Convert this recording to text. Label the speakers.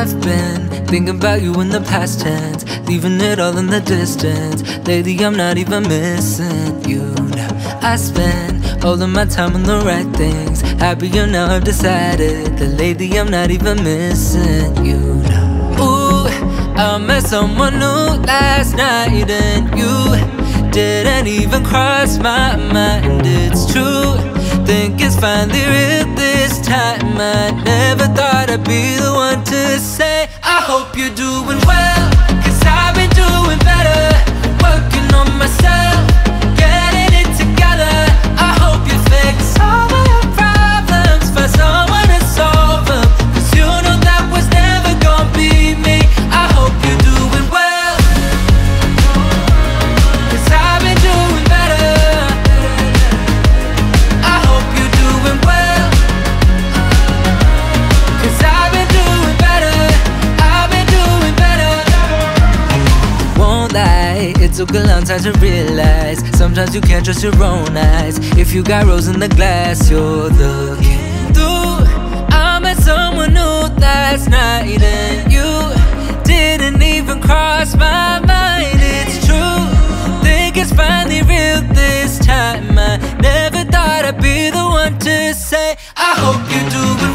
Speaker 1: I've been thinking about you in the past tense, leaving it all in the distance. Lately I'm not even missing you now. I spend all of my time on the right things, happier now I've decided that lately I'm not even missing you now. Ooh, I met someone new last night and you didn't even cross my mind. It's true, think it's finally real this time. I never thought I'd be the one to say I hope you're doing well, 'cause I've been doing better, working on myself, getting it together. I hope you fix all of your problems, find someone to solve them, 'cause you know that was never gonna be me. I hope you're doing well, 'cause I've been doing better. I hope you're doing well, 'cause I've been doing better. I've been doing better. Won't lie, it took a long time to realize sometimes you can't trust your own eyes. If you got rose in the glass, you're looking through. I met someone new last night and you didn't even cross my mind. It's true, think it's finally real this time. I never thought I'd be the one to say I hope you're doing